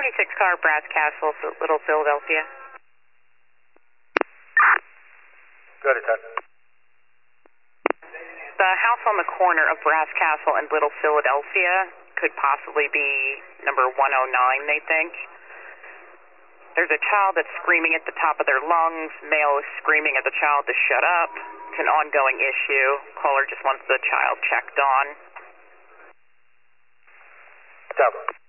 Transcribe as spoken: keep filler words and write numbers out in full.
twenty-six car, Brass Castle, Little Philadelphia. Go ahead, ten. The house on the corner of Brass Castle and Little Philadelphia could possibly be number one oh nine, they think. There's a child that's screaming at the top of their lungs. Male is screaming at the child to shut up. It's an ongoing issue. Caller just wants the child checked on. Tower.